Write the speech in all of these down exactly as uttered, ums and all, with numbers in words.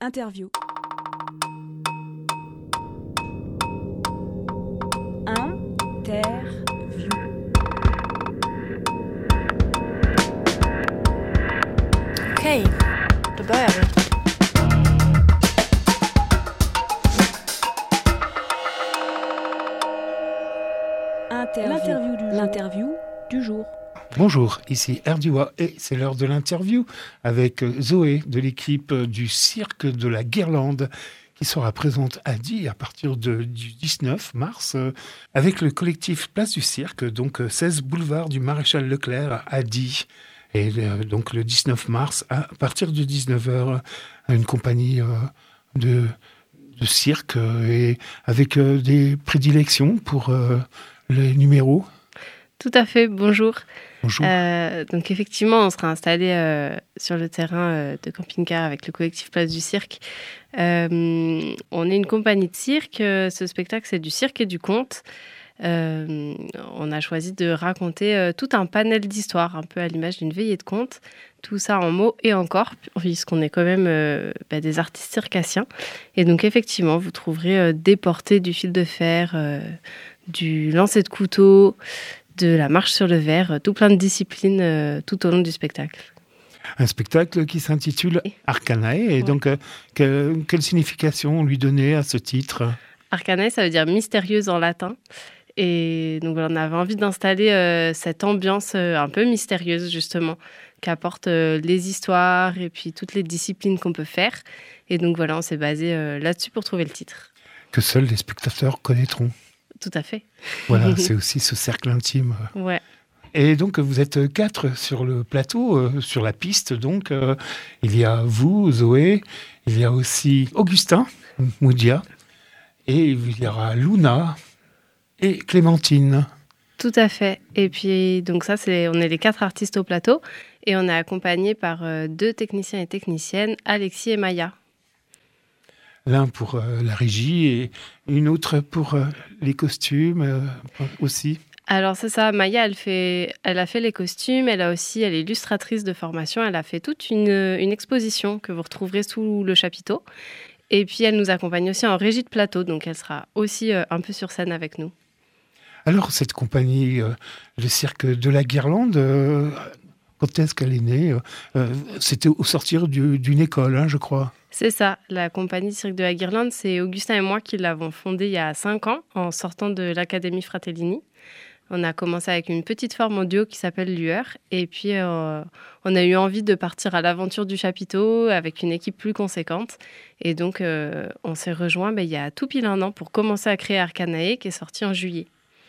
Interview. Interview. Okej, då börjar vi. Interview. L'interview du jour. L'interview du jour. Bonjour, ici Erdiwa et c'est l'heure de l'interview avec Zoé de l'équipe du Cirque de la Guirlande qui sera présente à Die à partir de, du dix-neuf mars euh, avec le collectif Place du Cirque, donc seize boulevard du Maréchal Leclerc à Die. Et euh, donc le dix-neuf mars à partir de dix-neuf heures, une compagnie euh, de, de cirque euh, et avec euh, des prédilections pour euh, les numéros. Tout à fait, bonjour. Bonjour. Euh, donc effectivement, on sera installé euh, sur le terrain euh, de camping-car avec le collectif Place du Cirque. Euh, on est une compagnie de cirque. Ce spectacle, c'est du cirque et du conte. Euh, on a choisi de raconter euh, tout un panel d'histoires, un peu à l'image d'une veillée de conte. Tout ça en mots et en corps, puisqu'on est quand même euh, bah, des artistes circassiens. Et donc effectivement, vous trouverez euh, des portées du fil de fer, euh, du lancer de couteau, de la marche sur le verre, tout plein de disciplines euh, tout au long du spectacle. Un spectacle qui s'intitule Arcanae. Et ouais. donc, euh, que, quelle signification lui donner à ce titre ? Arcanae, ça veut dire mystérieuse en latin. Et donc, on avait envie d'installer euh, cette ambiance euh, un peu mystérieuse, justement, qu'apportent euh, les histoires et puis toutes les disciplines qu'on peut faire. Et donc, voilà, on s'est basé euh, là-dessus pour trouver le titre. Que seuls les spectateurs connaîtront. Tout à fait. Voilà, c'est aussi ce cercle intime. Ouais. Et donc, vous êtes quatre sur le plateau, euh, sur la piste. Donc, euh, il y a vous, Zoé, il y a aussi Augustin Moudia, et il y aura Luna et Clémentine. Tout à fait. Et puis, donc ça, c'est, on est les quatre artistes au plateau, et on est accompagnés par euh, deux techniciens et techniciennes, Alexis et Maya. L'un pour euh, la régie et une autre pour euh, les costumes euh, aussi. Alors c'est ça, Maya, elle, fait, elle a fait les costumes, elle a aussi, elle est illustratrice de formation, elle a fait toute une, une exposition que vous retrouverez sous le chapiteau. Et puis elle nous accompagne aussi en régie de plateau, donc elle sera aussi euh, un peu sur scène avec nous. Alors cette compagnie, euh, le Cirque de la Guirlande, euh, quand est-ce qu'elle est née ? euh, C'était au sortir du, d'une école, hein, je crois. C'est ça, la compagnie Cirque de la Guirlande, c'est Augustin et moi qui l'avons fondée il y a cinq ans, en sortant de l'Académie Fratellini. On a commencé avec une petite forme en duo qui s'appelle Lueur, et puis euh, on a eu envie de partir à l'aventure du chapiteau avec une équipe plus conséquente. Et donc, euh, on s'est rejoints ben, il y a tout pile un an pour commencer à créer Arcanae, qui est sorti en juillet.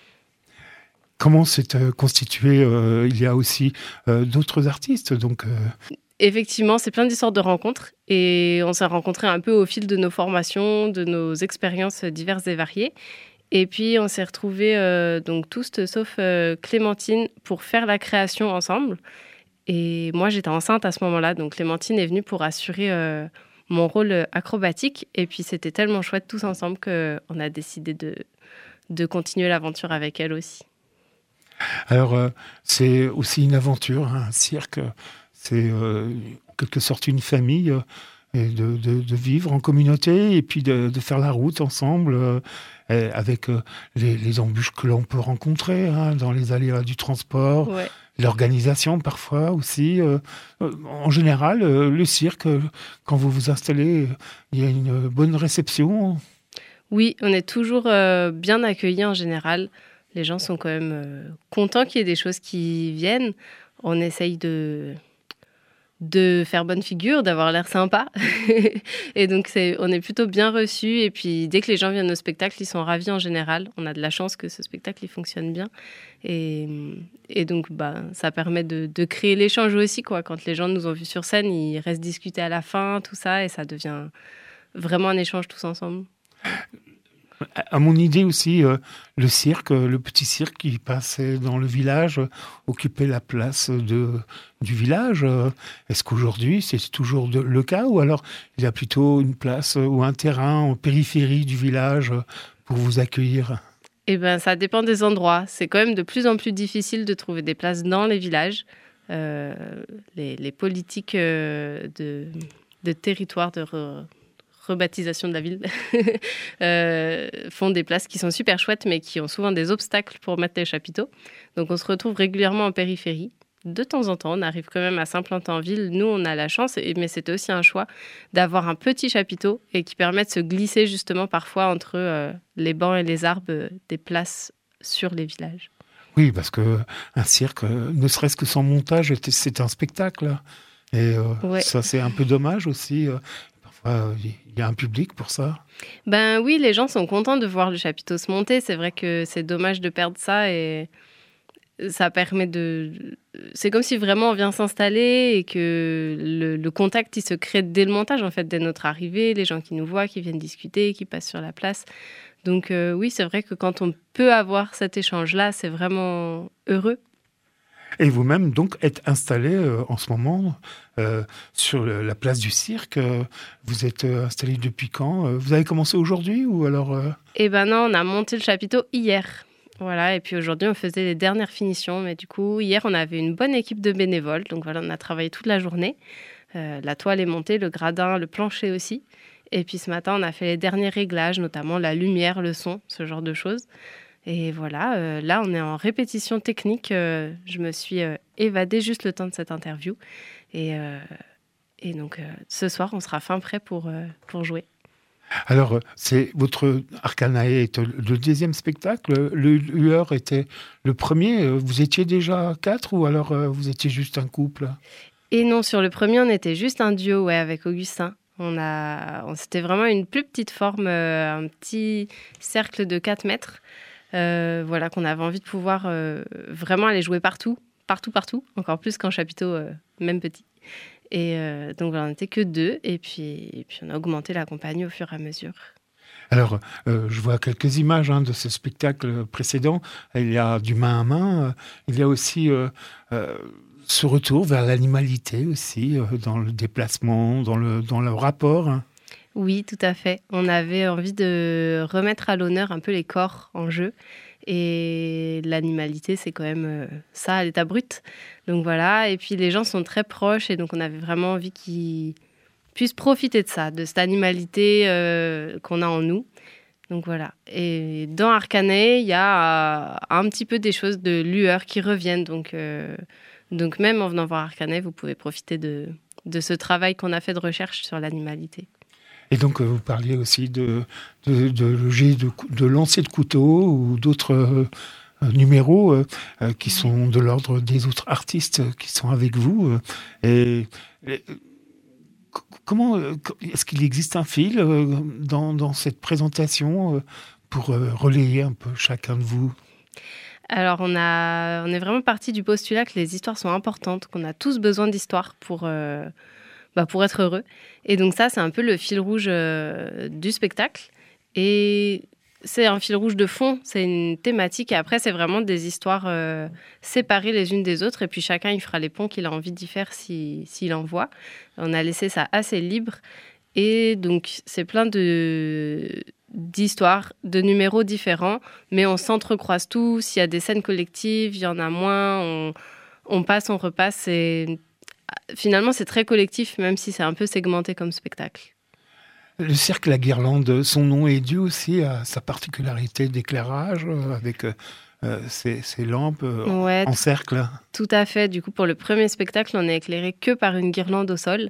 Comment c'est euh, constitué euh, Il y a aussi euh, d'autres artistes, donc... Euh... Effectivement, c'est plein d'histoires de rencontres et on s'est rencontrés un peu au fil de nos formations, de nos expériences diverses et variées. Et puis, on s'est retrouvés euh, donc tous, sauf euh, Clémentine, pour faire la création ensemble. Et moi, j'étais enceinte à ce moment-là, donc Clémentine est venue pour assurer euh, mon rôle acrobatique. Et puis, c'était tellement chouette tous ensemble qu'on a décidé de, de continuer l'aventure avec elle aussi. Alors, euh, c'est aussi une aventure, hein, un cirque. C'est euh, en quelque sorte une famille, euh, et de, de, de vivre en communauté et puis de, de faire la route ensemble euh, avec euh, les, les embûches que l'on peut rencontrer hein, dans les aléas du transport, ouais. L'organisation parfois aussi. Euh, en général, euh, le cirque, quand vous vous installez, il y a une bonne réception. Oui, on est toujours euh, bien accueillis en général. Les gens sont quand même euh, contents qu'il y ait des choses qui viennent. On essaye de... de faire bonne figure, d'avoir l'air sympa. Et donc, c'est, on est plutôt bien reçus. Et puis, dès que les gens viennent au spectacle, ils sont ravis en général. On a de la chance que ce spectacle il fonctionne bien. Et, et donc, bah, ça permet de, de créer l'échange aussi, quoi. Quand les gens nous ont vus sur scène, ils restent discuter à la fin, tout ça. Et ça devient vraiment un échange tous ensemble. À mon idée aussi, euh, le cirque, le petit cirque qui passait dans le village, euh, occupait la place de, du village. Euh, est-ce qu'aujourd'hui, c'est toujours de, le cas ou alors il y a plutôt une place euh, ou un terrain en périphérie du village euh, pour vous accueillir ? Eh ben, ça dépend des endroits. C'est quand même de plus en plus difficile de trouver des places dans les villages. Euh, les, les politiques euh, de, de territoire, de... Re... rebaptisation de la ville, euh, font des places qui sont super chouettes, mais qui ont souvent des obstacles pour mettre les chapiteaux. Donc on se retrouve régulièrement en périphérie. De temps en temps, on arrive quand même à s'implanter en ville. Nous, on a la chance, mais c'était aussi un choix, d'avoir un petit chapiteau et qui permet de se glisser justement parfois entre euh, les bancs et les arbres euh, des places sur les villages. Oui, parce qu'un cirque, ne serait-ce que sans montage, c'est un spectacle. Et euh, ouais. ça, c'est un peu dommage aussi. Parfois, il y a un public pour ça. Ben oui, les gens sont contents de voir le chapiteau se monter. C'est vrai que c'est dommage de perdre ça et ça permet de... C'est comme si vraiment on vient s'installer et que le, le contact, il se crée dès le montage, en fait, dès notre arrivée. Les gens qui nous voient, qui viennent discuter, qui passent sur la place. Donc euh, oui, c'est vrai que quand on peut avoir cet échange-là, c'est vraiment heureux. Et vous-même, donc, êtes installé euh, en ce moment euh, sur le, la place du cirque. Euh, vous êtes euh, installé depuis quand ? euh, Vous avez commencé aujourd'hui ou alors euh... Eh ben non, on a monté le chapiteau hier. Voilà, et puis aujourd'hui, on faisait les dernières finitions. Mais du coup, hier, on avait une bonne équipe de bénévoles. Donc voilà, on a travaillé toute la journée. Euh, la toile est montée, le gradin, le plancher aussi. Et puis ce matin, on a fait les derniers réglages, notamment la lumière, le son, ce genre de choses. Et voilà, euh, là, on est en répétition technique. Euh, je me suis euh, évadée juste le temps de cette interview. Et, euh, et donc, euh, ce soir, on sera fin prêt pour, euh, pour jouer. Alors, c'est votre Arcanae est le deuxième spectacle. Le Lueur était le premier. Vous étiez déjà quatre ou alors euh, vous étiez juste un couple ? Et non, sur le premier, on était juste un duo ouais, avec Augustin. On a, on, c'était vraiment une plus petite forme, euh, un petit cercle de quatre mètres. Euh, voilà, qu'on avait envie de pouvoir euh, vraiment aller jouer partout, partout, partout, encore plus qu'un chapiteau euh, même petit. Et euh, donc voilà, on n'était que deux, et puis, et puis on a augmenté la compagnie au fur et à mesure. Alors, euh, je vois quelques images hein, de ce spectacle précédent. Il y a du main à main, il y a aussi euh, euh, ce retour vers l'animalité aussi, euh, dans le déplacement, dans le, dans le rapport. Hein. Oui, tout à fait. On avait envie de remettre à l'honneur un peu les corps en jeu. Et l'animalité, c'est quand même euh, ça à l'état brut. Donc voilà, et puis les gens sont très proches et donc on avait vraiment envie qu'ils puissent profiter de ça, de cette animalité euh, qu'on a en nous. Donc voilà. Et dans Arcanae, il y a euh, un petit peu des choses de lueur qui reviennent. Donc, euh, donc même en venant voir Arcanae, vous pouvez profiter de, de ce travail qu'on a fait de recherche sur l'animalité. Et donc, vous parliez aussi de, de, de, de, de, de lancer de couteau ou d'autres euh, numéros euh, euh, qui sont de l'ordre des autres artistes qui sont avec vous. Euh, et, et comment est-ce qu'il existe un fil euh, dans, dans cette présentation euh, pour euh, relayer un peu chacun de vous ? Alors, on, a, on est vraiment parti du postulat que les histoires sont importantes, qu'on a tous besoin d'histoires pour... Euh, Bah pour être heureux. Et donc ça, c'est un peu le fil rouge euh, du spectacle. Et c'est un fil rouge de fond, c'est une thématique. Et après, c'est vraiment des histoires euh, séparées les unes des autres. Et puis chacun, il fera les ponts qu'il a envie d'y faire si, s'il en voit. On a laissé ça assez libre. Et donc, c'est plein de, d'histoires, de numéros différents. Mais on s'entrecroise tous. Il y a des scènes collectives, il y en a moins. On, on passe, on repasse. Et finalement, c'est très collectif, même si c'est un peu segmenté comme spectacle. Le cirque La Guirlande, son nom est dû aussi à sa particularité d'éclairage, avec euh, ces, ces lampes euh, ouais, en cercle. Tout à fait. Du coup, pour le premier spectacle, on n'est éclairé que par une guirlande au sol.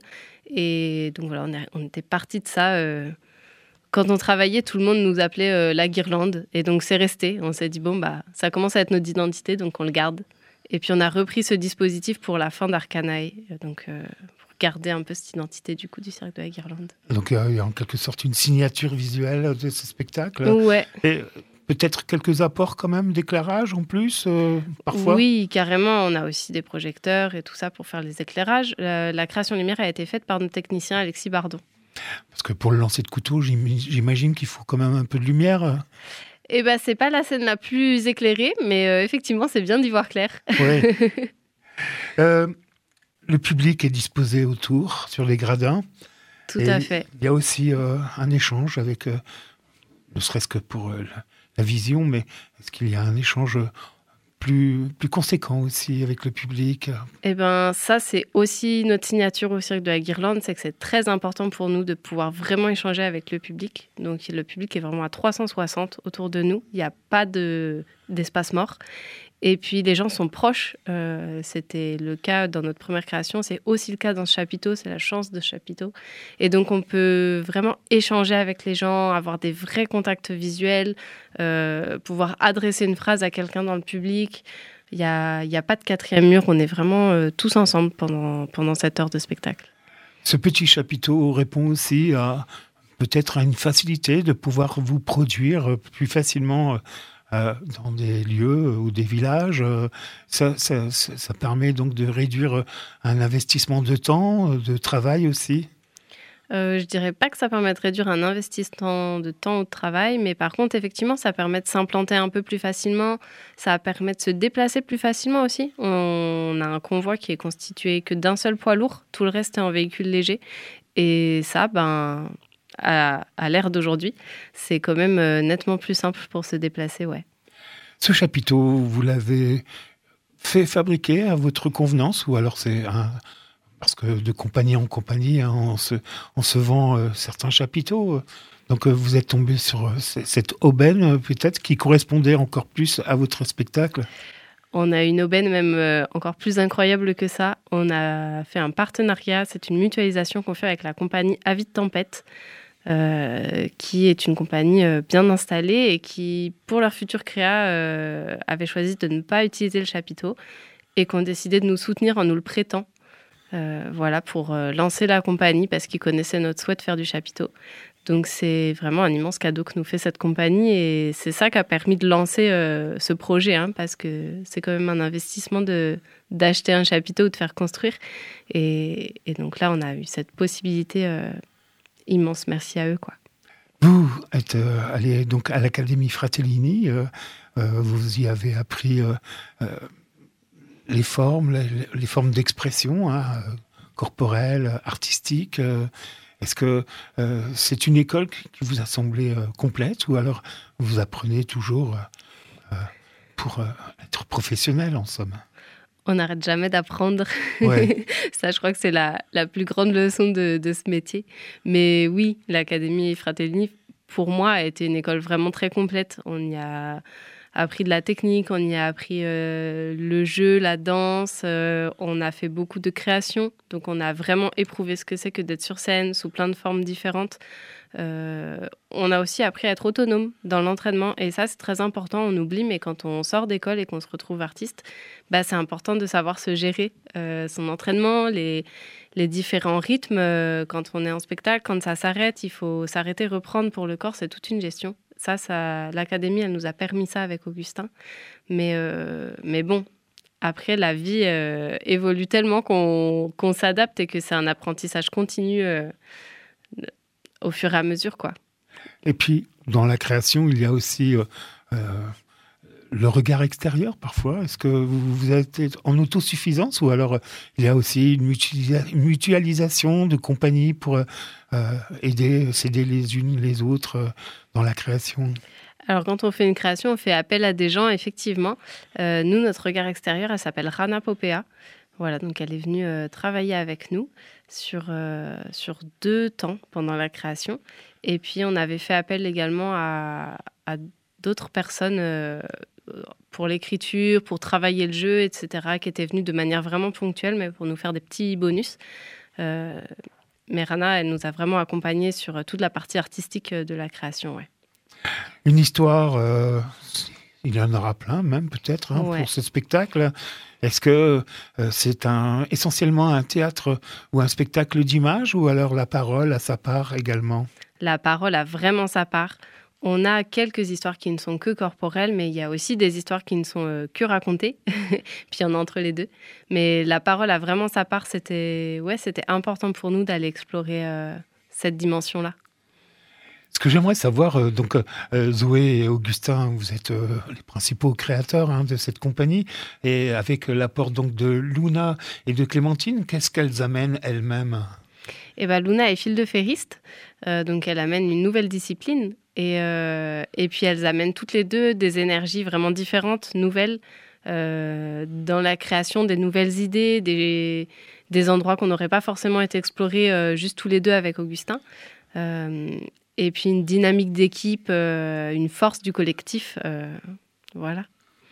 Et donc voilà, on, est, on était parti de ça. Euh, quand on travaillait, tout le monde nous appelait euh, La Guirlande. Et donc, c'est resté. On s'est dit, bon, bah, ça commence à être notre identité, donc on le garde. Et puis, on a repris ce dispositif pour la fin d'Arcanae, donc euh, pour garder un peu cette identité du coup du Cirque de la Guirlande. Donc, euh, il y a en quelque sorte une signature visuelle de ce spectacle. Ouais. Et peut-être quelques apports quand même d'éclairage en plus, euh, parfois. Oui, carrément. On a aussi des projecteurs et tout ça pour faire les éclairages. La, la création lumière a été faite par notre technicien Alexis Bardon. Parce que pour le lancer de couteau, j'imagine qu'il faut quand même un peu de lumière. Eh ben, c'est pas la scène la plus éclairée, mais euh, effectivement, c'est bien d'y voir clair. Oui. euh, le public est disposé autour, sur les gradins. Tout à fait. Il y a aussi euh, un échange avec, euh, ne serait-ce que pour euh, la, la vision, mais est-ce qu'il y a un échange plus, plus conséquent aussi avec le public. Eh ben, ça, c'est aussi notre signature au Cirque de la Guirlande, c'est que c'est très important pour nous de pouvoir vraiment échanger avec le public. Donc, le public est vraiment à trois cent soixante autour de nous. Il n'y a pas de, d'espace mort. Et puis, les gens sont proches. Euh, c'était le cas dans notre première création. C'est aussi le cas dans ce chapiteau. C'est la chance de ce chapiteau. Et donc, on peut vraiment échanger avec les gens, avoir des vrais contacts visuels, euh, pouvoir adresser une phrase à quelqu'un dans le public. Il n'y a, y a pas de quatrième mur. On est vraiment euh, tous ensemble pendant, pendant cette heure de spectacle. Ce petit chapiteau répond aussi à peut-être à une facilité de pouvoir vous produire plus facilement Euh, dans des lieux ou des villages. Euh, ça, ça, ça, ça permet donc de réduire un investissement de temps, de travail aussi. Euh, je dirais pas que ça permet de réduire un investissement de temps ou de travail, mais par contre, effectivement, ça permet de s'implanter un peu plus facilement, ça permet de se déplacer plus facilement aussi. On a un convoi qui est constitué que d'un seul poids lourd, tout le reste est en véhicule léger. Et ça, ben... À, à l'ère d'aujourd'hui, c'est quand même euh, nettement plus simple pour se déplacer, ouais. Ce chapiteau, vous l'avez fait fabriquer à votre convenance ou alors c'est un... Parce que de compagnie en compagnie, hein, on, se, on se vend euh, certains chapiteaux. Donc euh, vous êtes tombé sur euh, cette aubaine euh, peut-être qui correspondait encore plus à votre spectacle. On a une aubaine même euh, encore plus incroyable que ça. On a fait un partenariat, c'est une mutualisation qu'on fait avec la compagnie Avis de Tempête, euh, qui est une compagnie euh, bien installée et qui, pour leur future créa, euh, avait choisi de ne pas utiliser le chapiteau et qui ont décidé de nous soutenir en nous le prêtant. Euh, voilà, pour euh, lancer la compagnie parce qu'ils connaissaient notre souhait de faire du chapiteau. Donc c'est vraiment un immense cadeau que nous fait cette compagnie et c'est ça qui a permis de lancer euh, ce projet, hein, parce que c'est quand même un investissement de, d'acheter un chapiteau ou de faire construire. Et, et donc là, on a eu cette possibilité euh, immense. Merci à eux, quoi. Vous êtes euh, allé donc à l'Académie Fratellini, euh, euh, vous y avez appris euh, euh, les formes, les, les formes d'expression, hein, corporelles, artistiques. Euh, Est-ce que euh, c'est une école qui vous a semblé euh, complète ou alors vous apprenez toujours euh, pour euh, être professionnel en somme? On n'arrête jamais d'apprendre. Ouais. Ça, je crois que c'est la, la plus grande leçon de, de ce métier. Mais oui, l'Académie Fratellini, pour moi, a été une école vraiment très complète. On y a appris de la technique, on y a appris euh, le jeu, la danse, euh, on a fait beaucoup de création, donc on a vraiment éprouvé ce que c'est que d'être sur scène sous plein de formes différentes. Euh, on a aussi appris à être autonome dans l'entraînement et ça c'est très important, on oublie, mais quand on sort d'école et qu'on se retrouve artiste, bah, c'est important de savoir se gérer euh, son entraînement, les, les différents rythmes euh, quand on est en spectacle, quand ça s'arrête, il faut s'arrêter, reprendre pour le corps, c'est toute une gestion. Ça, ça, l'académie, elle nous a permis ça avec Augustin. Mais, euh, mais bon, après, la vie euh, évolue tellement qu'on, qu'on s'adapte et que c'est un apprentissage continu euh, au fur et à mesure, quoi. Et puis, dans la création, il y a aussi euh, euh, le regard extérieur, parfois. Est-ce que vous, vous êtes en autosuffisance ou alors euh, il y a aussi une, mutualisa- une mutualisation de compagnies pour euh, aider, s'aider les unes les autres euh, dans la création? Alors, quand on fait une création, on fait appel à des gens, effectivement. Euh, nous, notre regard extérieur, elle s'appelle Rana Popea. Voilà, donc elle est venue euh, travailler avec nous sur, euh, sur deux temps pendant la création. Et puis, on avait fait appel également à, à d'autres personnes euh, pour l'écriture, pour travailler le jeu, et cetera, qui étaient venues de manière vraiment ponctuelle, mais pour nous faire des petits bonus. Euh, mais Rana, elle nous a vraiment accompagnés sur toute la partie artistique de la création, ouais. Une histoire, euh, il y en aura plein même peut-être hein, ouais. pour ce spectacle. Est-ce que euh, c'est un, essentiellement un théâtre ou un spectacle d'image ou alors la parole a sa part également? La parole a vraiment sa part. On a quelques histoires qui ne sont que corporelles, mais il y a aussi des histoires qui ne sont euh, que racontées. Puis il y en a entre les deux. Mais la parole a vraiment sa part. C'était, ouais, c'était important pour nous d'aller explorer euh, cette dimension-là. Ce que j'aimerais savoir, euh, donc euh, Zoé et Augustin, vous êtes euh, les principaux créateurs hein, de cette compagnie, et avec l'apport donc de Luna et de Clémentine, qu'est-ce qu'elles amènent elles-mêmes? Eh ben, Luna est file de ferriste, euh, donc elle amène une nouvelle discipline, et, euh, et puis elles amènent toutes les deux des énergies vraiment différentes, nouvelles. euh, dans la création des nouvelles idées, des, des endroits qu'on n'aurait pas forcément été explorés euh, juste tous les deux avec Augustin. Euh, et puis une dynamique d'équipe, euh, une force du collectif. Euh, voilà.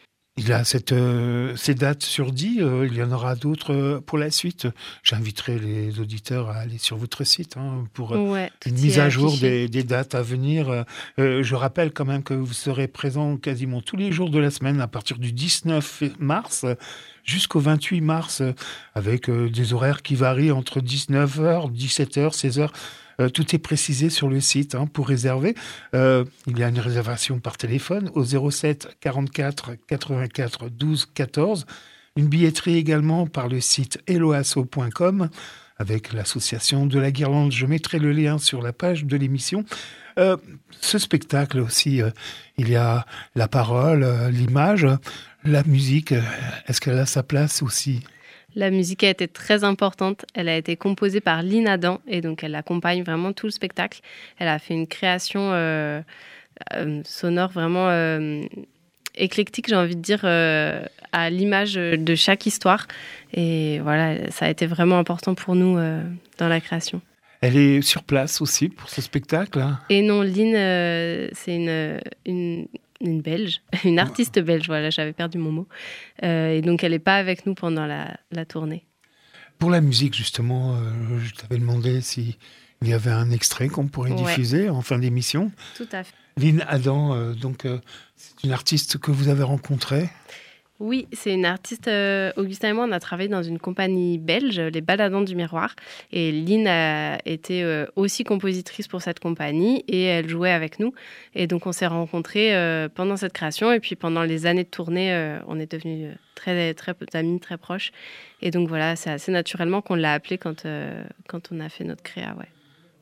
Il a cette, euh, ces dates sur dix, euh, il y en aura d'autres euh, pour la suite. J'inviterai les auditeurs à aller sur votre site hein, pour euh, ouais, une mise à jour des, des dates à venir. Euh, je rappelle quand même que vous serez présent quasiment tous les jours de la semaine à partir du dix-neuf mars jusqu'au vingt-huit mars avec euh, des horaires qui varient entre dix-neuf heures, dix-sept heures, seize heures. Euh, tout est précisé sur le site hein, pour réserver. Euh, il y a une réservation par téléphone au zéro sept quarante-quatre quatre-vingt-quatre douze quatorze. Une billetterie également par le site helloasso point com avec l'association de la Guirlande. Je mettrai le lien sur la page de l'émission. Euh, ce spectacle aussi, euh, il y a la parole, euh, l'image, la musique. Est-ce qu'elle a sa place aussi ? La musique a été très importante. Elle a été composée par Lynn Adam et donc elle accompagne vraiment tout le spectacle. Elle a fait une création euh, euh, sonore vraiment euh, éclectique, j'ai envie de dire, euh, à l'image de chaque histoire. Et voilà, ça a été vraiment important pour nous euh, dans la création. Elle est sur place aussi pour ce spectacle hein ? Et non, Lynn, euh, c'est une... une Une Belge, une artiste belge, voilà, j'avais perdu mon mot. Euh, et donc, elle n'est pas avec nous pendant la, la tournée. Pour la musique, justement, euh, je t'avais demandé s'il y avait un extrait qu'on pourrait ouais. diffuser en fin d'émission. Tout à fait. Lynn Adam, euh, donc, euh, c'est une artiste que vous avez rencontrée ? Oui, c'est une artiste. Euh, Augustin et moi, on a travaillé dans une compagnie belge, les Baladants du Miroir. Et Lynn a été euh, aussi compositrice pour cette compagnie et elle jouait avec nous. Et donc, on s'est rencontrés euh, pendant cette création. Et puis, pendant les années de tournée, euh, on est devenus très, très, très amis, très proches. Et donc, voilà, c'est assez naturellement qu'on l'a appelée quand, euh, quand on a fait notre créa, ouais.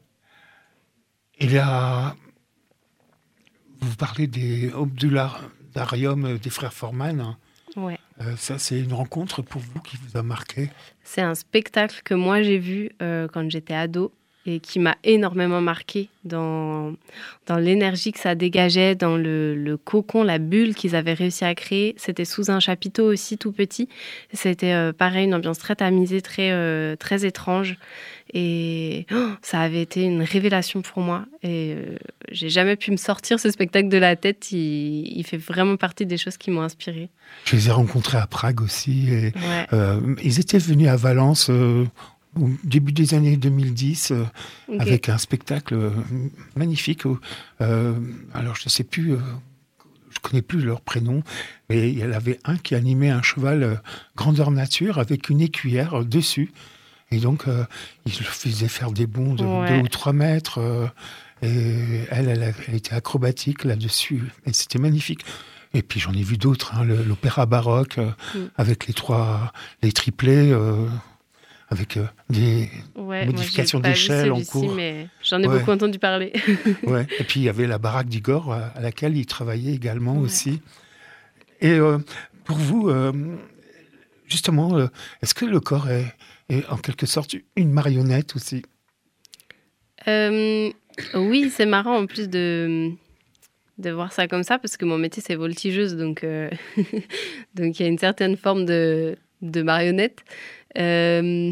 Il y a... Vous parlez des Obdularium des frères Forman. Hein. Ouais. Euh, ça, c'est une rencontre pour vous qui vous a marqué ? C'est un spectacle que moi, j'ai vu euh, quand j'étais ado et qui m'a énormément marqué dans, dans l'énergie que ça dégageait, dans le, le cocon, la bulle qu'ils avaient réussi à créer. C'était sous un chapiteau aussi tout petit. C'était euh, pareil, une ambiance très tamisée, très, euh, très étrange. Et oh, ça avait été une révélation pour moi. Et euh, j'ai jamais pu me sortir ce spectacle de la tête. Il, il fait vraiment partie des choses qui m'ont inspirée. Je les ai rencontrés à Prague aussi. Et, ouais. euh, ils étaient venus à Valence euh, au début des années deux mille dix euh, okay. avec un spectacle euh, magnifique. Euh, alors, je ne sais plus... Euh, je ne connais plus leur prénom, mais il y en avait un qui animait un cheval euh, grandeur nature avec une écuyère euh, dessus. Et donc, euh, il le faisait faire des bonds de ouais. deux ou trois mètres. Euh, et elle, elle, elle était acrobatique là-dessus. Et c'était magnifique. Et puis, j'en ai vu d'autres. Hein, le, l'opéra baroque, euh, mm. avec les trois, les triplets, euh, avec euh, des ouais, modifications moi, d'échelle en cours. Mais j'en ai ouais. beaucoup entendu parler. ouais. Et puis, il y avait la baraque d'Igor, à laquelle il travaillait également ouais. aussi. Et euh, pour vous, euh, justement, euh, est-ce que le corps est... Et en quelque sorte, une marionnette aussi. Euh, oui, c'est marrant en plus de, de voir ça comme ça, parce que mon métier, c'est voltigeuse, donc euh, donc il y a une certaine forme de, de marionnette. Euh,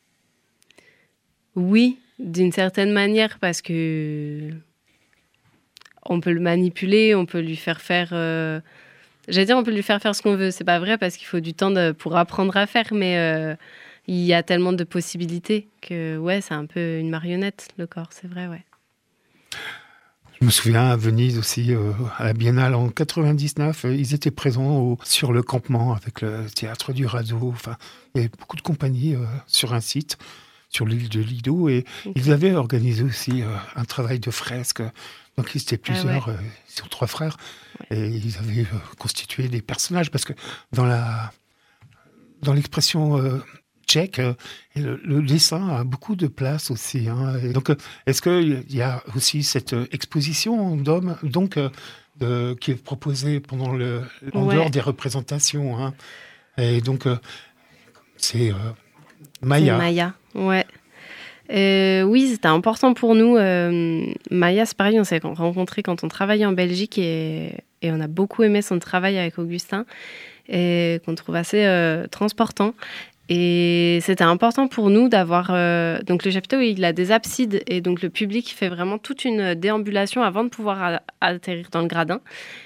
oui, d'une certaine manière, parce que on peut le manipuler, on peut lui faire faire... Euh, j'allais dire, on peut lui faire faire ce qu'on veut. C'est pas vrai, parce qu'il faut du temps de, pour apprendre à faire, mais... Euh, il y a tellement de possibilités que, ouais, c'est un peu une marionnette, le corps, c'est vrai, ouais. Je me souviens à Venise aussi, euh, à la Biennale en quatre-vingt-dix-neuf, euh, ils étaient présents au, sur le campement avec le théâtre du Radeau. Enfin, il y avait beaucoup de compagnies euh, sur un site, sur l'île de Lido, et okay. ils avaient organisé aussi euh, un travail de fresque. Donc, ils étaient plusieurs, ah ouais. euh, ils sont trois frères, ouais. et ils avaient euh, constitué des personnages, parce que dans la, dans l'expression... Euh, tchèque, euh, et le, le dessin a beaucoup de place aussi. Hein. Et donc, euh, est-ce qu'il y a aussi cette euh, exposition d'hommes donc, euh, de, qui est proposée pendant le, en ouais. dehors des représentations hein. Et donc, euh, c'est euh, Maya. C'est Maya, ouais. Euh, oui, c'était important pour nous. Euh, Maya, c'est pareil, on s'est rencontrés quand on travaillait en Belgique et, et on a beaucoup aimé son travail avec Augustin. et qu'on trouve assez euh, transportant. Et c'était important pour nous d'avoir... Euh, donc le chapiteau, il a des absides et donc le public fait vraiment toute une déambulation avant de pouvoir a- atterrir dans le gradin.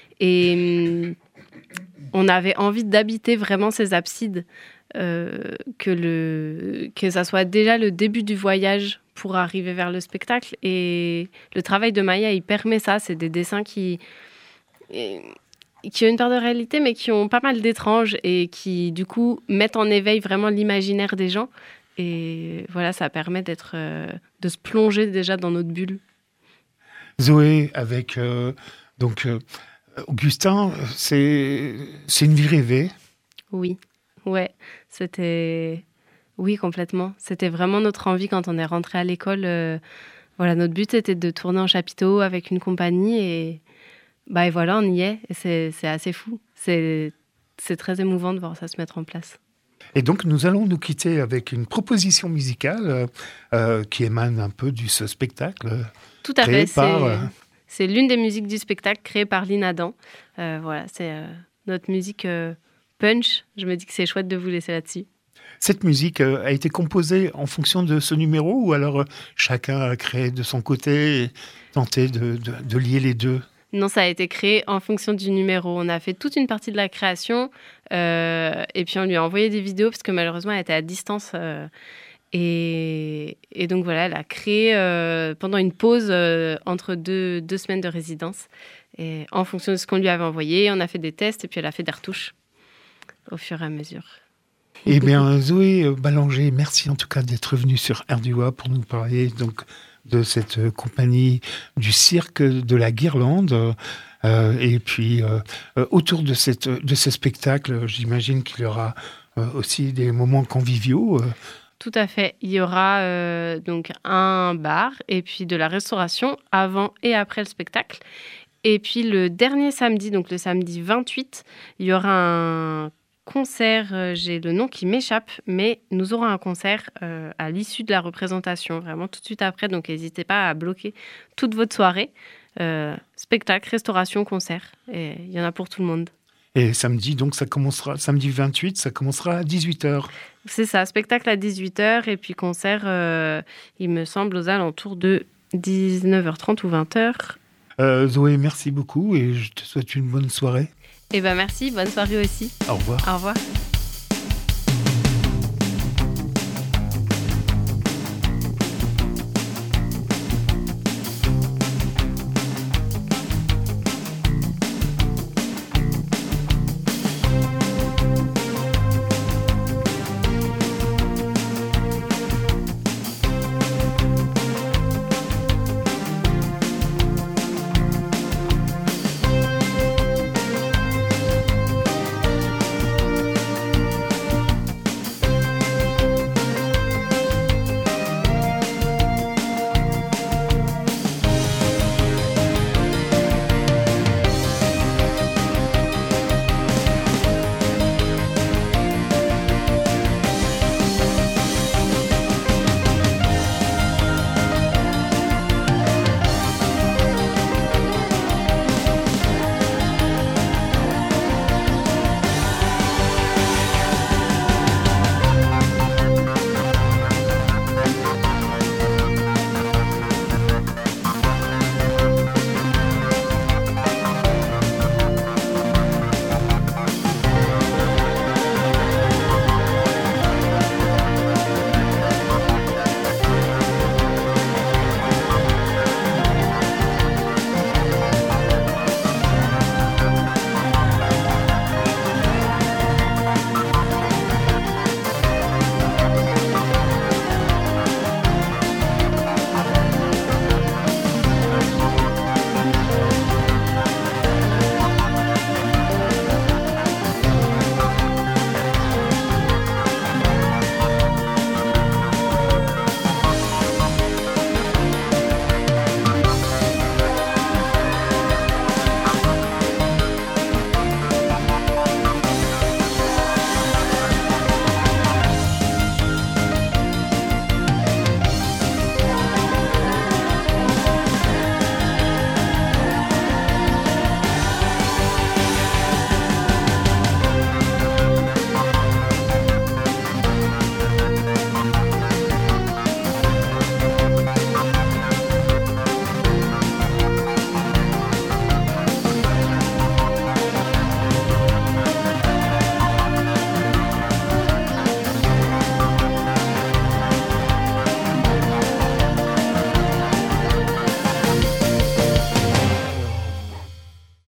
Et hum, on avait envie d'habiter vraiment ces absides, euh, que, le, que ça soit déjà le début du voyage pour arriver vers le spectacle. Et le travail de Maya, il permet ça. C'est des dessins qui... Et, qui ont une part de réalité, mais qui ont pas mal d'étranges et qui, du coup, mettent en éveil vraiment l'imaginaire des gens. Et voilà, ça permet d'être, euh, de se plonger déjà dans notre bulle. Zoé, avec euh, donc, euh, Augustin, c'est, c'est une vie rêvée. Oui, ouais, c'était... Oui, complètement. C'était vraiment notre envie quand on est rentré à l'école. Euh, voilà, notre but était de tourner en chapiteau avec une compagnie et... Bah et voilà, on y est, et c'est, c'est assez fou. C'est, c'est très émouvant de voir ça se mettre en place. Et donc, nous allons nous quitter avec une proposition musicale euh, qui émane un peu de ce spectacle. Tout à créé fait, par, c'est, euh... c'est l'une des musiques du spectacle créée par Lynn Adam. Euh, voilà, c'est euh, notre musique euh, punch. Je me dis que c'est chouette de vous laisser là-dessus. Cette musique euh, a été composée en fonction de ce numéro ou alors euh, chacun a créé de son côté et tenté de, de, de lier les deux? Non, ça a été créé en fonction du numéro. On a fait toute une partie de la création euh, et puis on lui a envoyé des vidéos parce que malheureusement, elle était à distance. Euh, et, et donc voilà, elle a créé euh, pendant une pause euh, entre deux, deux semaines de résidence. Et en fonction de ce qu'on lui avait envoyé, on a fait des tests et puis elle a fait des retouches au fur et à mesure. Eh bien, Zoé Ballanger, merci en tout cas d'être venue sur R D U A pour nous parler donc de cette compagnie du cirque de la Guirlande. Euh, et puis, euh, autour de, cette, de ce spectacle, j'imagine qu'il y aura euh, aussi des moments conviviaux. Euh. Tout à fait. Il y aura euh, donc un bar et puis de la restauration avant et après le spectacle. Et puis le dernier samedi, donc le samedi vingt-huit, il y aura un concert, euh, j'ai le nom qui m'échappe, mais nous aurons un concert euh, à l'issue de la représentation, vraiment tout de suite après, donc n'hésitez pas à bloquer toute votre soirée. Euh, spectacle, restauration, concert, et il y en a pour tout le monde. Et samedi, donc ça commencera, samedi vingt-huit, ça commencera à dix-huit heures. C'est ça, spectacle à dix-huit heures, et puis concert, euh, il me semble, aux alentours de dix-neuf heures trente ou vingt heures. Euh, Zoé, merci beaucoup, et je te souhaite une bonne soirée. Eh ben merci, bonne soirée aussi. Au revoir. Au revoir.